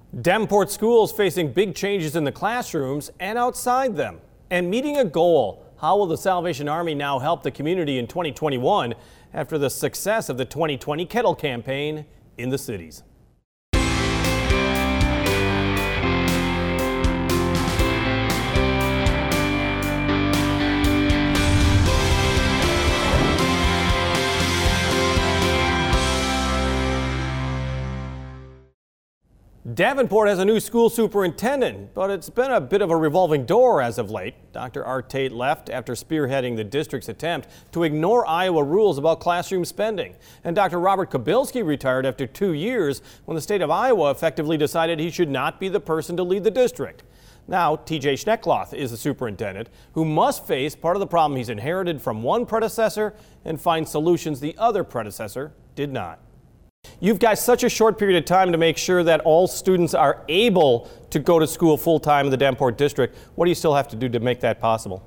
Davenport schools facing big changes in the classrooms and outside them, and meeting a goal. How will the Salvation Army now help the community in 2021 after the success of the 2020 Kettle campaign in the cities? Davenport has a new school superintendent, but it's been a bit of a revolving door as of late. Dr. Art Tate left after spearheading the district's attempt to ignore Iowa rules about classroom spending. And Dr. Robert Kabilski retired after 2 years when the state of Iowa effectively decided he should not be the person to lead the district. Now, TJ Schneckloth is the superintendent who must face part of the problem he's inherited from one predecessor and find solutions the other predecessor did not. You've got such a short period of time to make sure that all students are able to go to school full-time in the Davenport district. What do you still have to do to make that possible?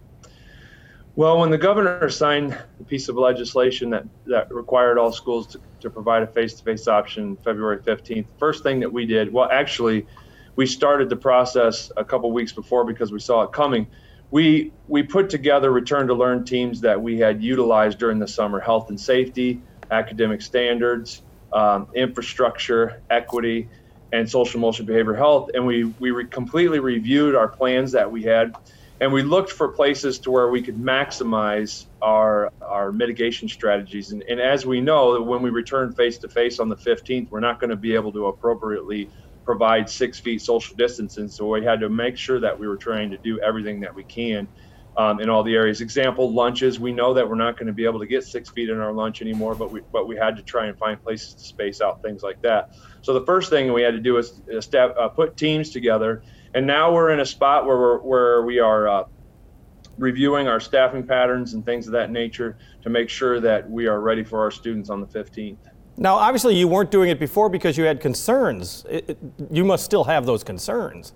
Well, when the governor signed the piece of legislation that required all schools to provide a face-to-face option February 15th, first thing that we did, well, actually, we started the process a couple weeks before because we saw it coming. We put together return to learn teams that we had utilized during the summer: health and safety, academic standards, infrastructure, equity, and social emotional behavior health. And we completely reviewed our plans that we had, and we looked for places to where we could maximize our mitigation strategies. And as we know, that when we return face-to-face on the 15th, we're not going to be able to appropriately provide 6 feet social distancing. So we had to make sure that we were trying to do everything that we can in all the areas. Example, lunches. We know that we're not going to be able to get 6 feet in our lunch anymore, but we had to try and find places to space out things like that. So the first thing we had to do is put teams together, and now we're in a spot where we are reviewing our staffing patterns and things of that nature to make sure that we are ready for our students on the 15th. Now, obviously, you weren't doing it before because you had concerns. You must still have those concerns.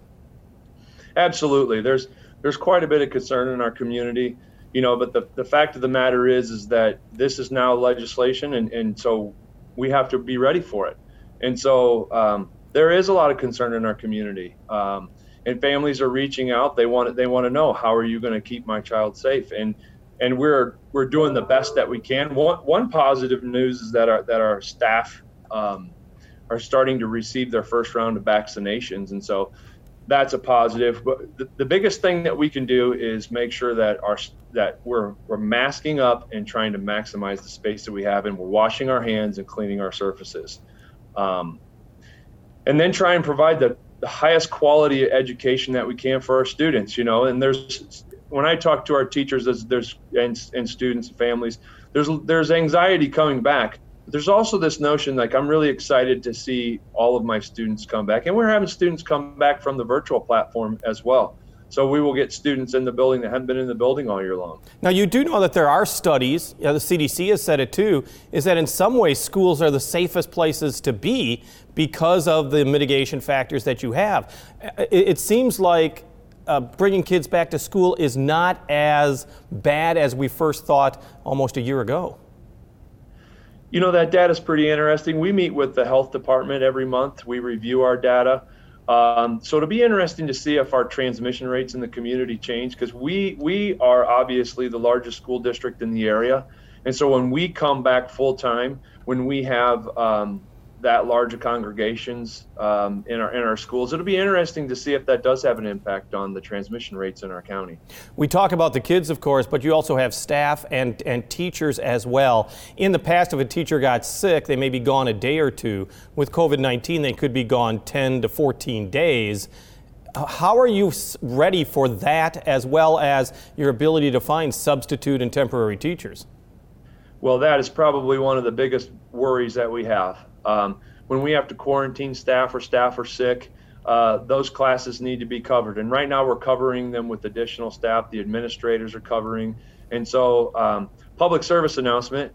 Absolutely. There's quite a bit of concern in our community, but the fact of the matter is that this is now legislation, and so we have to be ready for it. And so there is a lot of concern in our community, and families are reaching out. They want to know, how are you going to keep my child safe? And we're doing the best that we can. One positive news is that our staff are starting to receive their first round of vaccinations, and so that's a positive. But the biggest thing that we can do is make sure that we're masking up and trying to maximize the space that we have, and we're washing our hands and cleaning our surfaces, and then try and provide the highest quality education that we can for our students. And when I talk to our teachers, and students and families, there's anxiety coming back. There's also this notion, like, I'm really excited to see all of my students come back, and we're having students come back from the virtual platform as well. So we will get students in the building that haven't been in the building all year long. Now, you do know that there are studies, the CDC has said it too, is that in some ways schools are the safest places to be because of the mitigation factors that you have. It seems like bringing kids back to school is not as bad as we first thought almost a year ago. That data is pretty interesting. We meet with the health department every month. We review our data. So it'll be interesting to see if our transmission rates in the community change, because we are obviously the largest school district in the area. And so when we come back full time, when we have that large of congregations in our schools, it'll be interesting to see if that does have an impact on the transmission rates in our county. We talk about the kids, of course, but you also have staff and teachers as well. In the past, if a teacher got sick, they may be gone a day or two. With COVID-19, they could be gone 10 to 14 days. How are you ready for that, as well as your ability to find substitute and temporary teachers? Well, that is probably one of the biggest worries that we have. When we have to quarantine staff, or staff are sick, those classes need to be covered. And right now we're covering them with additional staff. The administrators are covering. And so public service announcement,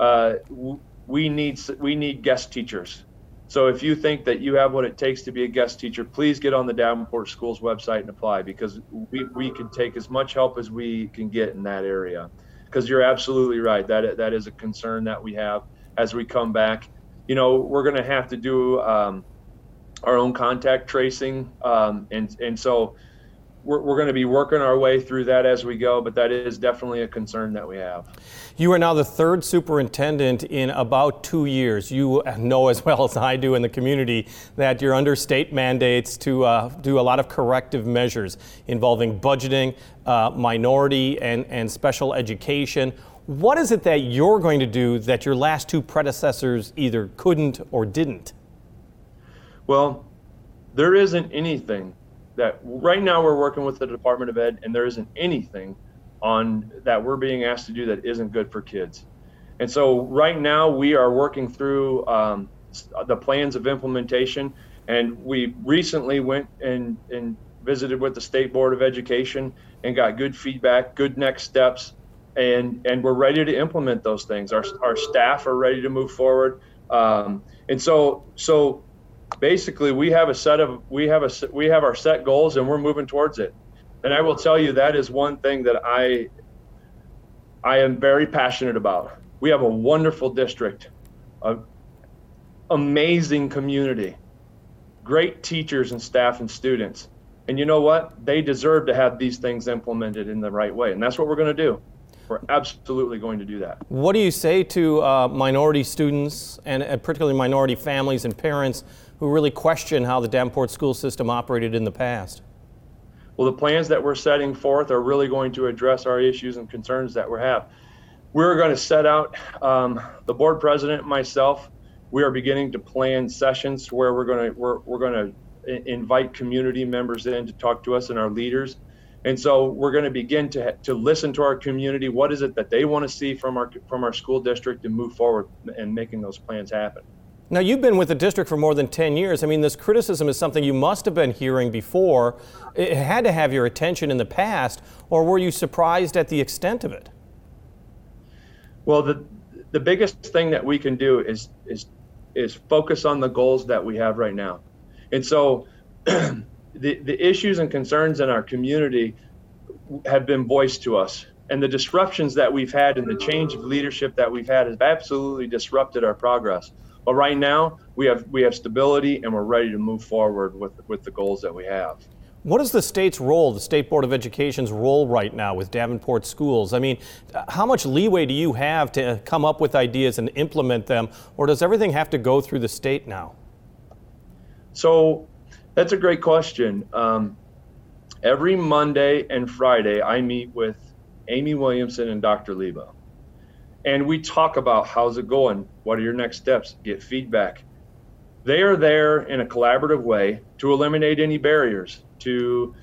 we need guest teachers. So if you think that you have what it takes to be a guest teacher, please get on the Davenport Schools website and apply, because we can take as much help as we can get in that area. Because you're absolutely right. That is a concern that we have as we come back. We're going to have to do our own contact tracing, and so we're going to be working our way through that as we go, but that is definitely a concern that we have. You are now the third superintendent in about 2 years. You know as well as I do in the community that you're under state mandates to do a lot of corrective measures involving budgeting, minority and special education. What is it that you're going to do that your last two predecessors either couldn't or didn't? Well, there isn't anything that right now we're working with the Department of Ed, and there isn't anything on that we're being asked to do that isn't good for kids. And so right now we are working through the plans of implementation, and we recently went and visited with the State Board of Education and got good feedback, good next steps, and we're ready to implement those things. Our staff are ready to move forward, and so basically we have our set goals, and we're moving towards it. And I will tell you that is one thing that I am very passionate about. We have a wonderful district, an amazing community, great teachers and staff and students. And you know what? They deserve to have these things implemented in the right way. And that's what we're going to do. We're absolutely going to do that. What do you say to minority students and particularly minority families and parents who really question how the Davenport school system operated in the past? Well, the plans that we're setting forth are really going to address our issues and concerns that we have. We're going to set out, the board president and myself, we are beginning to plan sessions where we're going to invite community members in to talk to us and our leaders. And so we're going to begin to listen to our community. What is it that they want to see from our school district, and move forward and making those plans happen. Now, you've been with the district for more than 10 years. I mean, this criticism is something you must have been hearing before. It had to have your attention in the past, or were you surprised at the extent of it? Well, the biggest thing that we can do is focus on the goals that we have right now. And so the issues and concerns in our community have been voiced to us. And the disruptions that we've had and the change of leadership that we've had has absolutely disrupted our progress. But right now, we have stability, and we're ready to move forward with the goals that we have. What is the state's role, the State Board of Education's role right now with Davenport schools? I mean, how much leeway do you have to come up with ideas and implement them, or does everything have to go through the state now? So that's a great question. Every Monday and Friday, I meet with Amy Williamson and Dr. Lebo. And we talk about how's it going, what are your next steps, get feedback. They are there in a collaborative way to eliminate any barriers, to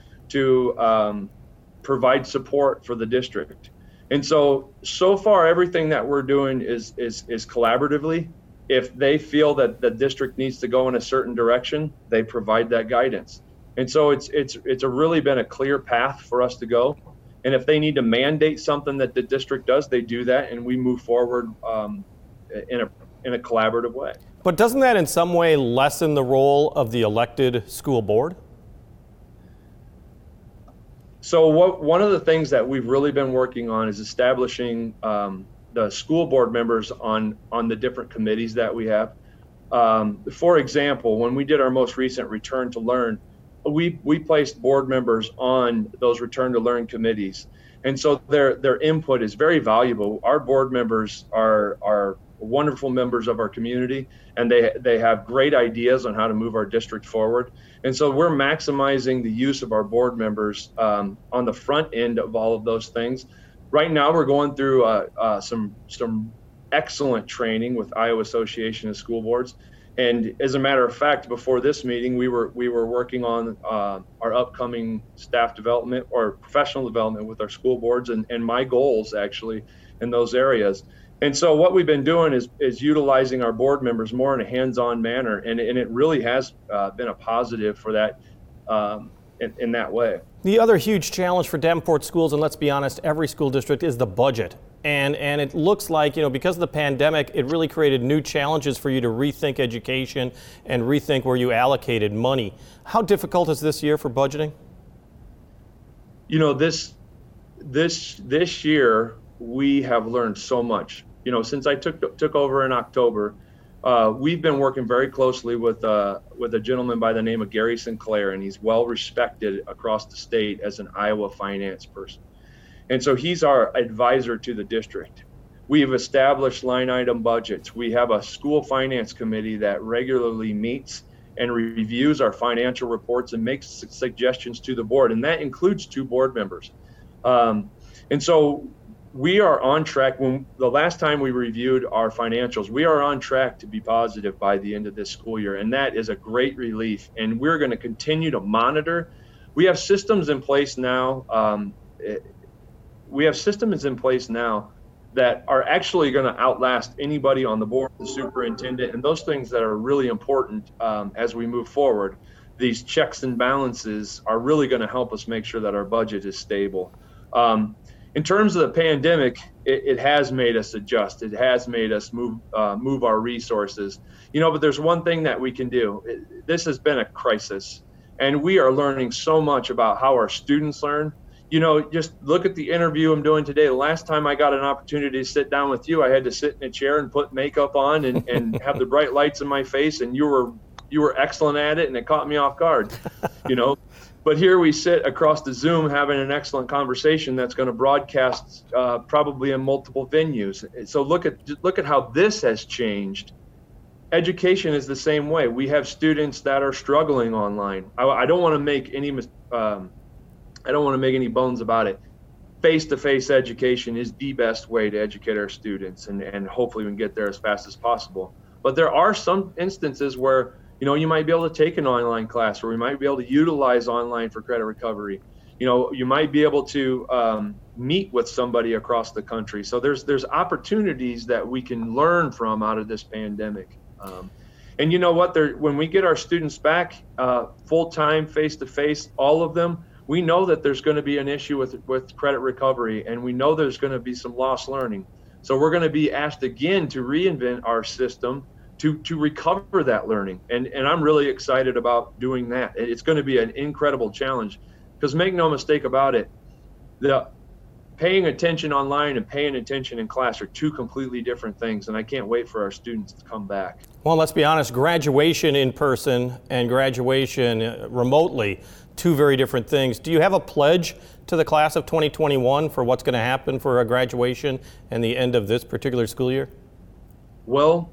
provide support for the district. And so far everything that we're doing is collaboratively. If they feel that the district needs to go in a certain direction, they provide that guidance. And so it's really been a clear path for us to go. And if they need to mandate something that the district does, they do that, and we move forward in a collaborative way. But doesn't that in some way lessen the role of the elected school board? So one of the things that we've really been working on is establishing the school board members on the different committees that we have. For example, when we did our most recent Return to Learn, we placed board members on those Return to Learn committees. And so their input is very valuable. Our board members are wonderful members of our community, and they have great ideas on how to move our district forward. And so we're maximizing the use of our board members on the front end of all of those things. Right now we're going through some excellent training with Iowa Association of School Boards. And as a matter of fact, before this meeting, we were working on our upcoming staff development or professional development with our school boards and my goals actually in those areas. And so what we've been doing is utilizing our board members more in a hands-on manner, and it really has been a positive for that in that way. The other huge challenge for Davenport schools, and let's be honest, every school district, is the budget. And it looks like, because of the pandemic, it really created new challenges for you to rethink education and rethink where you allocated money. How difficult is this year for budgeting? This year we have learned so much. Since I took over in October, we've been working very closely with a gentleman by the name of Gary Sinclair, and he's well respected across the state as an Iowa finance person. And so he's our advisor to the district. We have established line item budgets. We have a school finance committee that regularly meets and reviews our financial reports and makes suggestions to the board, and that includes 2 board members. And so we are on track. When the last time we reviewed our financials, we are on track to be positive by the end of this school year, and that is a great relief. And we're going to continue to monitor. We have systems in place now. That are actually going to outlast anybody on the board, the superintendent, and those things that are really important as we move forward. These checks and balances are really going to help us make sure that our budget is stable. In terms of the pandemic, it has made us adjust. It has made us move our resources. But there's one thing that we can do. This has been a crisis, and we are learning so much about how our students learn. Just look at the interview I'm doing today. The last time I got an opportunity to sit down with you, I had to sit in a chair and put makeup on and have the bright lights in my face, and you were excellent at it, and it caught me off guard. But here we sit across the Zoom having an excellent conversation that's going to broadcast probably in multiple venues. So look at how this has changed. Education is the same way. We have students that are struggling online. I don't want to make any bones about it. Face-to-face education is the best way to educate our students, and hopefully we can get there as fast as possible. But there are some instances where you might be able to take an online class, or we might be able to utilize online for credit recovery. You might be able to meet with somebody across the country. So there's opportunities that we can learn from out of this pandemic. And you know what? When we get our students back full-time, face-to-face, all of them, we know that there's going to be an issue with credit recovery, and we know there's going to be some lost learning. So we're going to be asked again to reinvent our system to recover that learning. And I'm really excited about doing that. It's going to be an incredible challenge, because make no mistake about it, the paying attention online and paying attention in class are 2 completely different things, and I can't wait for our students to come back. Well, let's be honest, graduation in person and graduation remotely, 2 very different things. Do you have a pledge to the class of 2021 for what's going to happen for a graduation and the end of this particular school year? Well,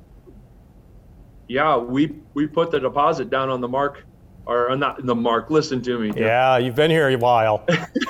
yeah, we put the deposit down on the mark, or not the mark. Listen to me. Yeah, you've been here a while.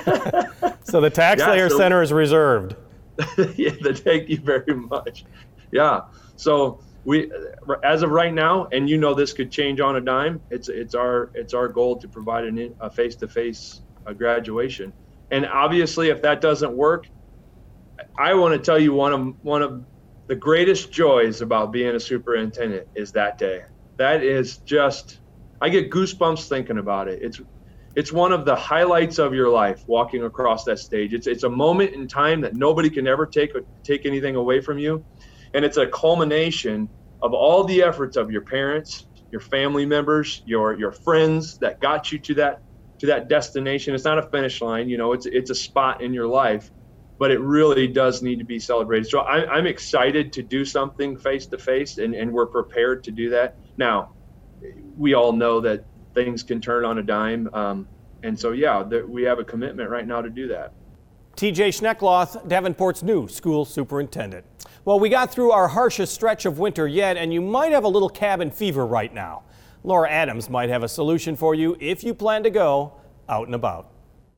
So the TaxSlayer Center is reserved. Yeah, thank you very much. Yeah, so we, as of right now, and this could change on a dime. It's our goal to provide a face-to-face graduation, and obviously, if that doesn't work, I want to tell you one of the greatest joys about being a superintendent is that day. That is just, I get goosebumps thinking about it. It's one of the highlights of your life, walking across that stage. It's a moment in time that nobody can ever take anything away from you. And it's a culmination of all the efforts of your parents, your family members, your friends that got you to that destination. It's not a finish line, it's a spot in your life, but it really does need to be celebrated. So I'm excited to do something face-to-face, and we're prepared to do that. Now, we all know that things can turn on a dime. And so, we have a commitment right now to do that. TJ Schneckloth, Davenport's new school superintendent. Well, we got through our harshest stretch of winter yet, and you might have a little cabin fever right now. Laura Adams might have a solution for you if you plan to go out and about.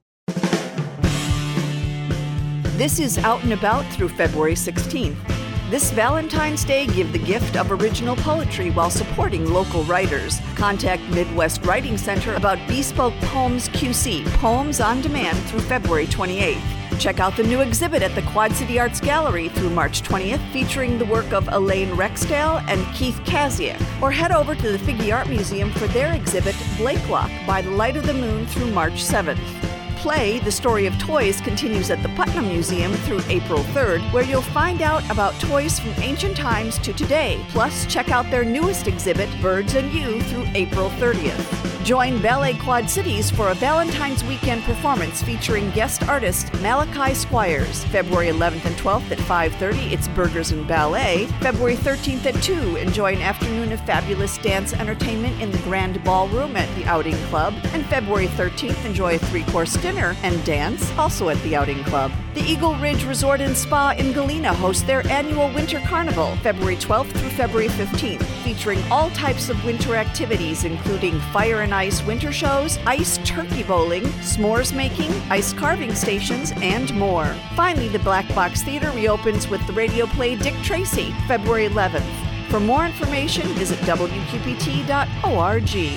This is Out and About through February 16th. This Valentine's Day, give the gift of original poetry while supporting local writers. Contact Midwest Writing Center about Bespoke Poems QC, Poems on Demand through February 28th. Check out the new exhibit at the Quad City Arts Gallery through March 20th, featuring the work of Elaine Rexdale and Keith Kaziak. Or head over to the Figge Art Museum for their exhibit, Blakelock, by the Light of the Moon through March 7th. Play The Story of Toys continues at the Putnam Museum through April 3rd, where you'll find out about toys from ancient times to today. Plus, check out their newest exhibit, Birds and You, through April 30th. Join Ballet Quad Cities for a Valentine's weekend performance featuring guest artist Malachi Squires. February 11th and 12th at 5:30, it's Burgers and Ballet. February 13th at 2, enjoy an afternoon of fabulous dance entertainment in the Grand Ballroom at the Outing Club. And February 13th, enjoy a 3-course dinner and dance, also at the Outing Club. The Eagle Ridge Resort and Spa in Galena hosts their annual Winter Carnival, February 12th through February 15th, featuring all types of winter activities, including fire and ice winter shows, ice turkey bowling, s'mores making, ice carving stations, and more. Finally, the Black Box Theater reopens with the radio play Dick Tracy, February 11th. For more information, visit wqpt.org.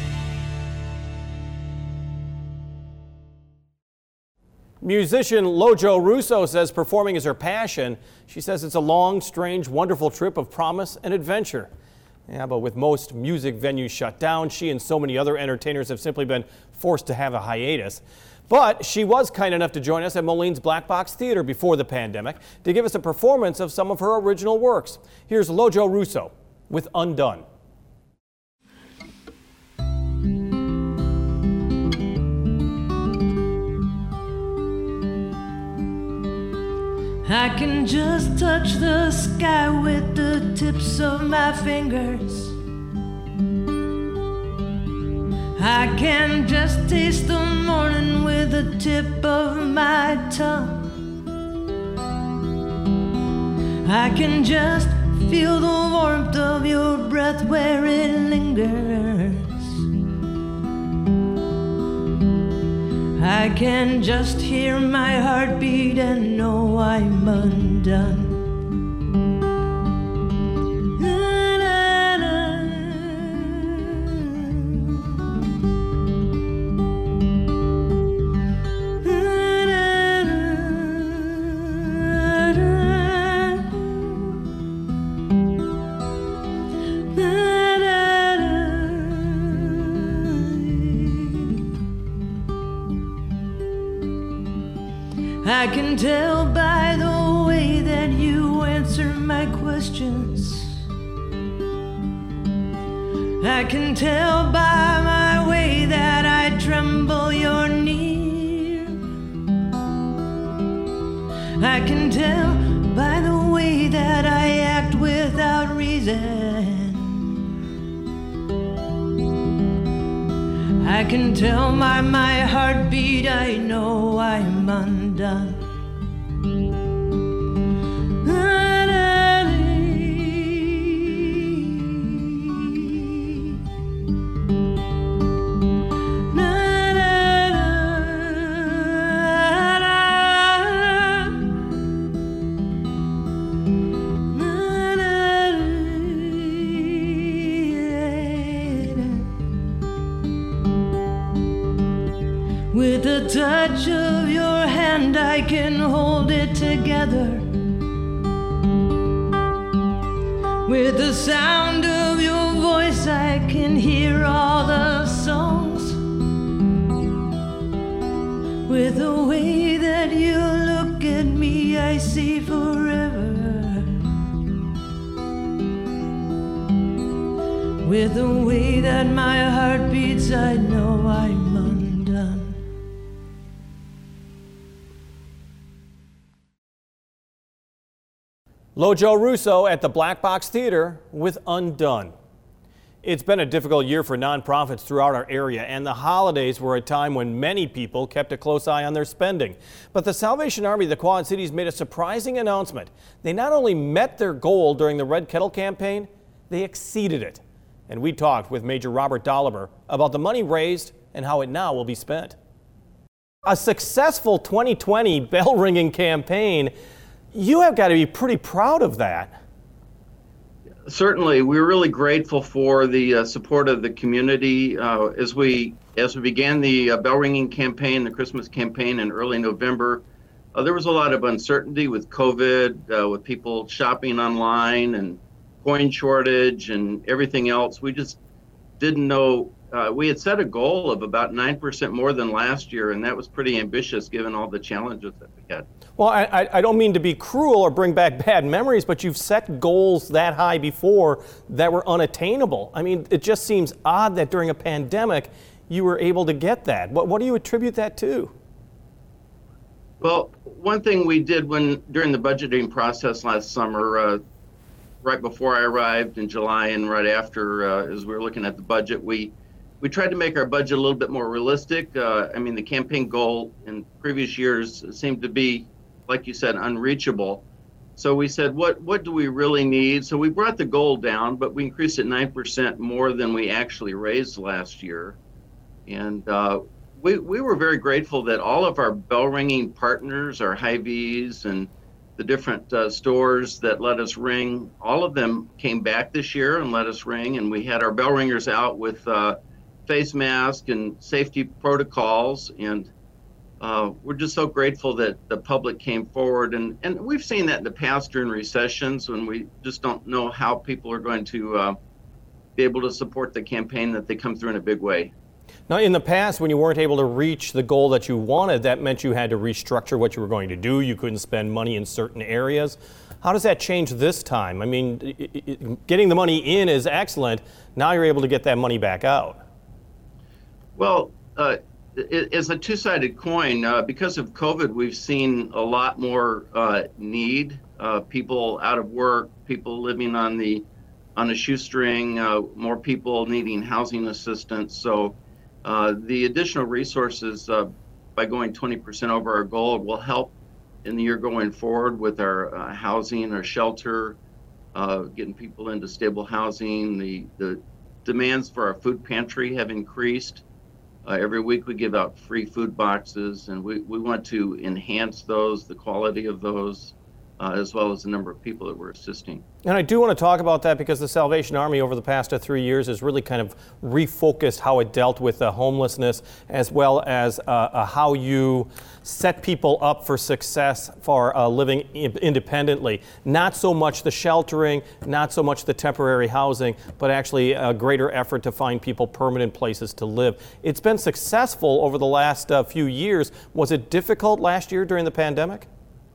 Musician Lojo Russo says performing is her passion. She says it's a long, strange, wonderful trip of promise and adventure. Yeah, but with most music venues shut down, she and so many other entertainers have simply been forced to have a hiatus. But she was kind enough to join us at Moline's Black Box Theater before the pandemic to give us a performance of some of her original works. Here's Lojo Russo with Undone. I can just touch the sky with the tips of my fingers. I can just taste the morning with the tip of my tongue. I can just feel the warmth of your breath where it lingers. I can just hear my heartbeat and know I'm undone. I can tell by the way that you answer my questions. I can tell by my way that I tremble you're near. I can tell by the way that I act without reason. I can tell by my heartbeat I know I'm undone. With the touch of your hand, I can hold it together. With the sound of your voice, I can hear all the songs. With the way that you look at me, I see forever. With the way that my heart beats, I know I'm undone. Lojo Russo at the Black Box Theater with Undone. It's been a difficult year for nonprofits throughout our area, and the holidays were a time when many people kept a close eye on their spending. But the Salvation Army of the Quad Cities made a surprising announcement. They not only met their goal during the Red Kettle campaign, they exceeded it. And we talked with Major Robert Dolliver about the money raised and how it now will be spent. A successful 2020 bell ringing campaign. You have got to be pretty proud of that. Certainly, we're really grateful for the support of the community. As we began the bell ringing campaign, the Christmas campaign in early November, there was a lot of uncertainty with COVID, with people shopping online and coin shortage and everything else. We just didn't know we had set a goal of about 9% more than last year, and that was pretty ambitious given all the challenges that we had. Well, I don't mean to be cruel or bring back bad memories, but you've set goals that high before that were unattainable. I mean, it just seems odd that during a pandemic you were able to get that. What do you attribute that to? Well, one thing we did during the budgeting process last summer, right before I arrived in July and right after, as we were looking at the budget, we tried to make our budget a little bit more realistic. I mean, the campaign goal in previous years seemed to be, like you said, unreachable. So we said, what do we really need? So we brought the goal down, but we increased it 9% more than we actually raised last year. And we were very grateful that all of our bell ringing partners, our Hy-Vees and the different stores that let us ring, all of them came back this year and let us ring. And we had our bell ringers out with face masks and safety protocols. And we're just so grateful that the public came forward. And we've seen that in the past during recessions when we just don't know how people are going to be able to support the campaign, that they come through in a big way. Now, in the past, when you weren't able to reach the goal that you wanted, that meant you had to restructure what you were going to do. You couldn't spend money in certain areas. How does that change this time? I mean, getting the money in is excellent. Now you're able to get that money back out. Well, it's a two-sided coin. Because of COVID, we've seen a lot more need. People out of work, people living on a shoestring, more people needing housing assistance. So the additional resources by going 20% over our goal will help in the year going forward with our housing, our shelter, getting people into stable housing. The demands for our food pantry have increased. Every week we give out free food boxes, and we want to enhance those, the quality of those, as well as the number of people that we're assisting. And I do want to talk about that because the Salvation Army over the past 3 years has really kind of refocused how it dealt with homelessness, as well as how you set people up for success for living independently. Not so much the sheltering, not so much the temporary housing, but actually a greater effort to find people permanent places to live. It's been successful over the last few years. Was it difficult last year during the pandemic?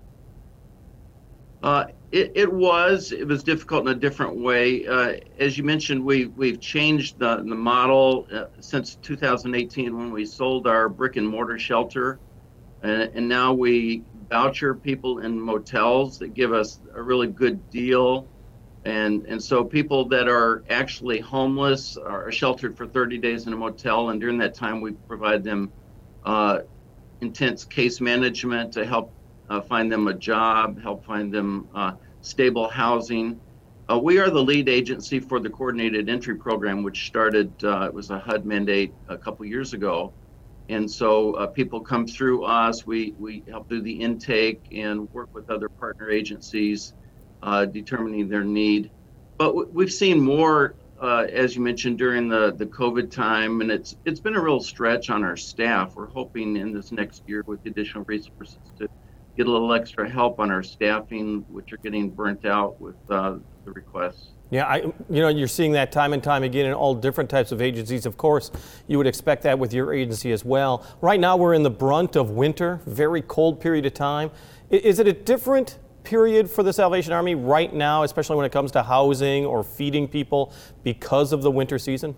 It was difficult in a different way. As you mentioned, we've changed the model since 2018 when we sold our brick and mortar shelter, and now we voucher people in motels that give us a really good deal, and so people that are actually homeless are sheltered for 30 days in a motel, and during that time we provide them intense case management to help find them a job, help find them stable housing. We are the lead agency for the Coordinated Entry Program, which started, it was a HUD mandate a couple years ago. And so people come through us, we help do the intake and work with other partner agencies determining their need. But we've seen more, as you mentioned, during the COVID time, and it's been a real stretch on our staff. We're hoping in this next year with additional resources to get a little extra help on our staffing, which are getting burnt out with the requests. Yeah, you're seeing that time and time again in all different types of agencies. Of course, you would expect that with your agency as well. Right now, we're in the brunt of winter, very cold period of time. Is it a different period for the Salvation Army right now, especially when it comes to housing or feeding people because of the winter season?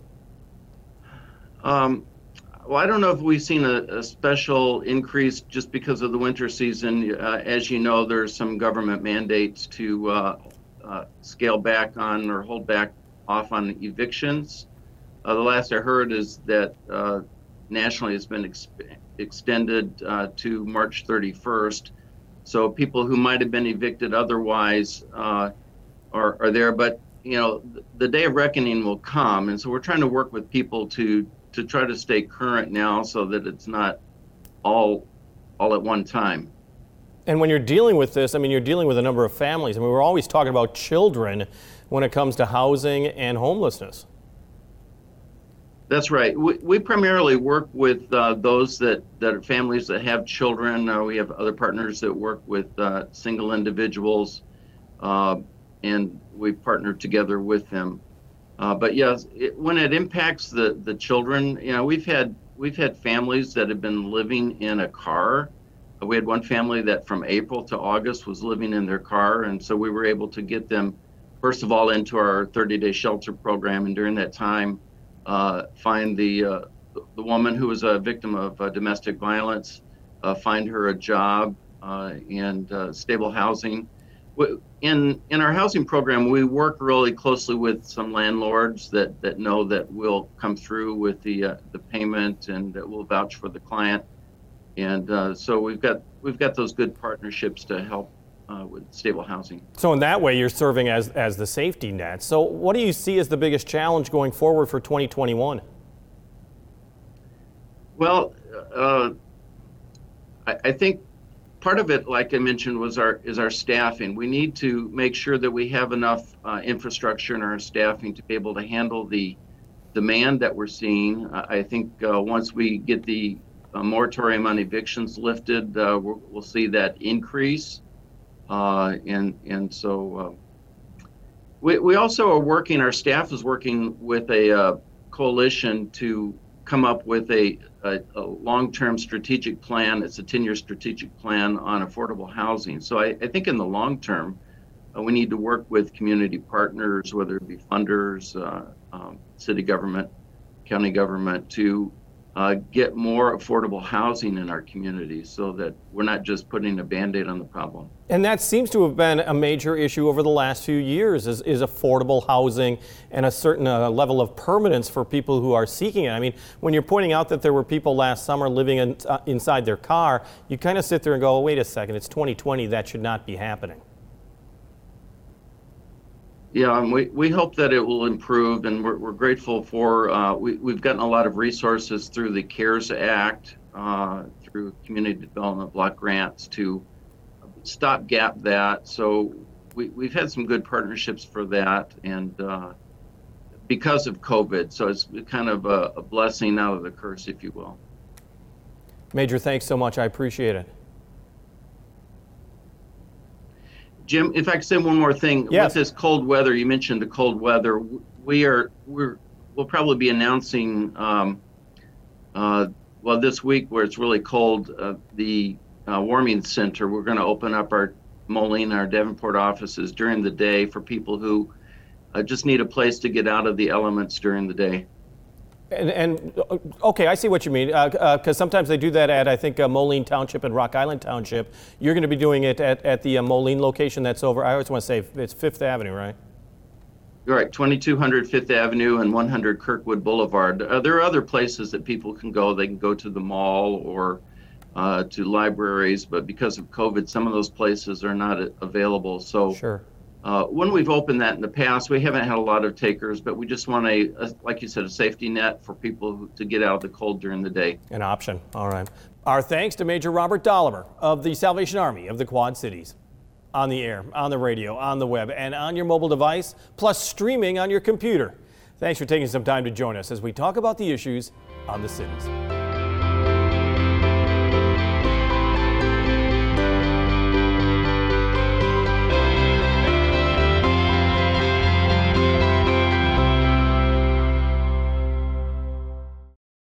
Well, I don't know if we've seen a special increase just because of the winter season. As you know, there's some government mandates to scale back on or hold back off on evictions. The last I heard is that nationally it's been extended to March 31st. So people who might have been evicted otherwise are there. But, the day of reckoning will come. And so we're trying to work with people to try to stay current now so that it's not all at one time. And when you're dealing with this, you're dealing with a number of families. We're always talking about children when it comes to housing and homelessness. That's right. We primarily work with those that are families that have children. We have other partners that work with single individuals, and we partner together with them. But yes, when it impacts the children, we've had families that have been living in a car. We had one family that from April to August was living in their car, and so we were able to get them, first of all, into our 30-day shelter program, and during that time, find the woman who was a victim of domestic violence, find her a job and stable housing. In our housing program, we work really closely with some landlords that know that we'll come through with the payment and that will vouch for the client. And so we've got those good partnerships to help with stable housing. So in that way, you're serving as the safety net. So what do you see as the biggest challenge going forward for 2021? Well, I think part of it, like I mentioned, is our staffing. We need to make sure that we have enough infrastructure in our staffing to be able to handle the demand that we're seeing. I think once we get the moratorium on evictions lifted, we'll see that increase. And so we also are working, our staff is working with a coalition to come up with a long-term strategic plan. It's a 10-year strategic plan on affordable housing. So I think in the long term, we need to work with community partners, whether it be funders, city government, county government, to get more affordable housing in our communities so that we're not just putting a Band-Aid on the problem. And that seems to have been a major issue over the last few years is affordable housing and a certain level of permanence for people who are seeking it. I mean, when you're pointing out that there were people last summer living inside their car, you kind of sit there and go, oh, wait a second, it's 2020, that should not be happening. Yeah, and we hope that it will improve, and we're grateful for, we've gotten a lot of resources through the CARES Act, through community development block grants to stopgap that. So we've had some good partnerships for that, and because of COVID, so it's kind of a blessing out of the curse, if you will. Major, thanks so much. I appreciate it. Jim, if I could say one more thing. Yes. With this cold weather, you mentioned the cold weather. We'll probably be announcing, well, this week where it's really cold, the warming center. We're going to open up our Moline, our Davenport offices during the day for people who just need a place to get out of the elements during the day. And okay, I see what you mean, because sometimes they do that at, I think, Moline Township and Rock Island Township. You're going to be doing it at the Moline location that's over, I always want to say, it's Fifth Avenue, right? You're right, 2200 Fifth Avenue and 100 Kirkwood Boulevard. There are other places that people can go. They can go to the mall or to libraries, but because of COVID, some of those places are not available. So sure. When we've opened that in the past, we haven't had a lot of takers, but we just want like you said, a safety net for people to get out of the cold during the day. An option. All right. Our thanks to Major Robert Dolliver of the Salvation Army of the Quad Cities. On the air, on the radio, on the web, and on your mobile device, plus streaming on your computer. Thanks for taking some time to join us as we talk about the issues on the cities.